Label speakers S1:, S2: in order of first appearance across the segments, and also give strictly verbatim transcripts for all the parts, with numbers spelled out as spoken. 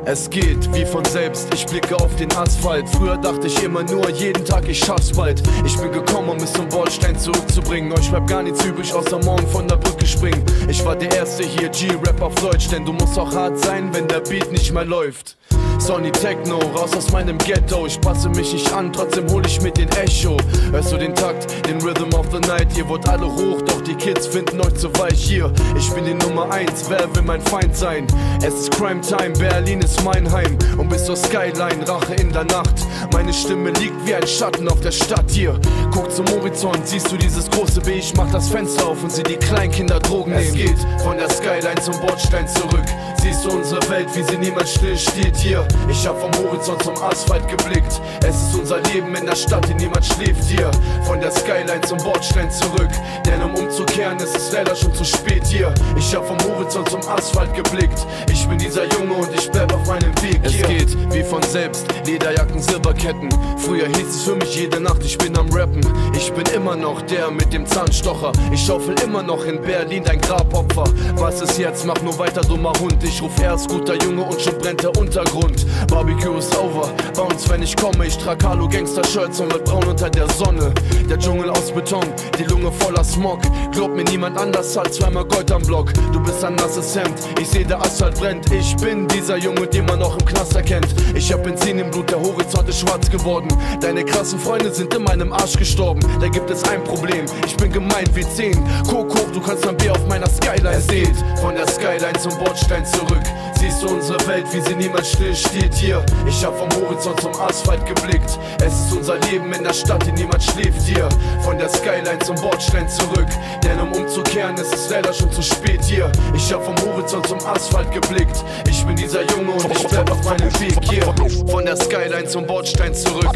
S1: Es geht wie von selbst, ich blicke auf den Asphalt. Früher dachte ich immer nur, jeden Tag ich schaff's bald. Ich bin gekommen, um es zum Bordstein zurückzubringen. Euch bleibt gar nichts übrig, außer morgen von der Brücke springen. Ich war der Erste hier, G-Rap auf Deutsch, denn du musst auch hart sein, wenn der Beat nicht mehr läuft. Sonny Techno, raus aus meinem Ghetto. Ich passe mich nicht an, trotzdem hol ich mit den Echo. Hörst du den Takt, den Rhythm of the Night? Ihr wollt alle hoch, doch die Kids finden euch zu weich hier. Ich bin die Nummer eins, wer will mein Feind sein? Es ist Crime Time, Berlin ist mein Heim. Und bis zur Skyline, Rache in der Nacht. Meine Stimme liegt wie ein Schatten auf der Stadt hier. Guck zum Horizont, siehst du dieses große B? Ich mach das Fenster auf und sieh die Kleinkinder Drogen nehmen. Es geht von der Skyline zum Bordstein zurück. Siehst du unsere Welt, wie sie niemals still steht hier. Ich hab vom Horizont zum Asphalt geblickt. Es ist unser Leben in der Stadt, in niemand schläft hier. Von der Skyline zum Bordstein zurück. Denn um umzukehren ist es leider schon zu spät hier. Ich hab vom Horizont zum Asphalt geblickt. Ich bin dieser Junge und ich bleib auf meinem Weg hier. Es geht wie von selbst, Lederjacken, Silberketten. Früher hieß es für mich jede Nacht, ich bin am Rappen. Ich bin immer noch der mit dem Zahnstocher. Ich schaufel immer noch in Berlin dein Grabopfer. Was ist jetzt? Mach nur weiter, dummer Hund. Ich ruf erst guter Junge und schon brennt der Untergrund. Barbecue ist over, bounce wenn ich komme. Ich trag Halo Gangster-Shirts und werd braun unter der Sonne. Der Dschungel aus Beton, die Lunge voller Smog. Glaub mir, niemand anders hat zweimal Gold am Block. Du bist ein nasses Hemd, ich seh der Asphalt brennt. Ich bin dieser Junge, den man noch im Knast erkennt. Ich hab Benzin im Blut, der Horizont ist schwarz geworden. Deine krassen Freunde sind in meinem Arsch gestorben. Da gibt es ein Problem, ich bin gemeint wie zehn. Guck hoch, du kannst ein Bier auf meiner Skyline sehen. Von der Skyline zum Bordstein zurück. Siehst du unsere Welt, wie sie niemals still steht hier. Ich hab vom Horizont zum Asphalt geblickt. Es ist unser Leben in der Stadt, in niemand schläft hier. Von der Skyline zum Bordstein zurück. Denn um umzukehren ist es leider schon zu spät hier. Ich hab vom Horizont zum Asphalt geblickt. Ich bin dieser Junge und ich bleib auf meinem Weg hier. Von der Skyline zum Bordstein zurück.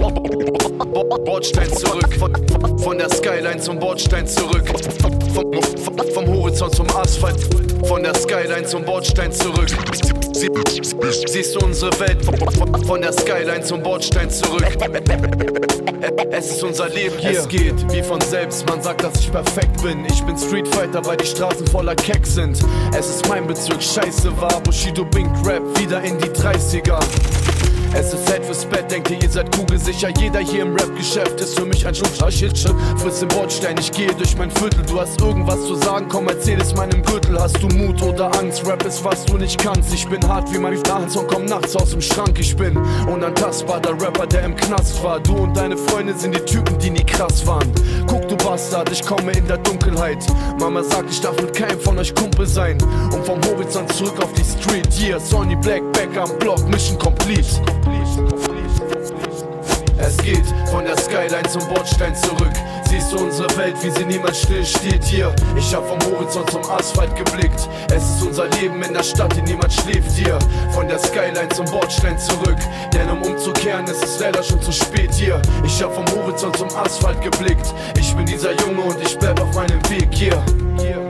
S1: Bordstein zurück. Von, von der Skyline zum Bordstein zurück. Vom, vom, vom Horizont zum Asphalt. Von der Skyline zum Bordstein zurück. Sie, siehst du unsere Welt? Von der Skyline zum Bordstein zurück. Es ist unser Leben hier. Es geht wie von selbst, man sagt, dass ich perfekt bin. Ich bin Streetfighter, weil die Straßen voller Keks sind. Es ist mein Bezirk, scheiße war Bushido Bink Rap, wieder in die dreißiger. Es ist Zeit fürs Bett, denkt ihr, ihr seid kugelsicher. Jeder hier im Rap-Geschäft ist für mich ein Schlumpfschachitsche. Friss den Bordstein, ich gehe durch mein Viertel. Du hast irgendwas zu sagen, komm, erzähl es meinem Gürtel. Hast du Mut oder Angst? Rap ist, was du nicht kannst. Ich bin hart wie mein Song, komm nachts aus dem Schrank. Ich bin unantastbar, der Rapper, der im Knast war. Du und deine Freunde sind die Typen, die nie krass waren. Guck, du Bastard, ich komme in der Dunkelheit. Mama sagt, ich darf mit keinem von euch Kumpel sein. Und vom Horizont zurück auf die Street. Hier, Sonny Black, back am Block, Mission complete. Es geht von der Skyline zum Bordstein zurück. Siehst du unsere Welt, wie sie niemals still steht hier. Ich hab vom Horizont zum Asphalt geblickt. Es ist unser Leben in der Stadt, in niemand schläft hier. Von der Skyline zum Bordstein zurück. Denn um umzukehren ist es leider schon zu spät hier. Ich hab vom Horizont zum Asphalt geblickt. Ich bin dieser Junge und ich bleib auf meinem Weg hier. hier.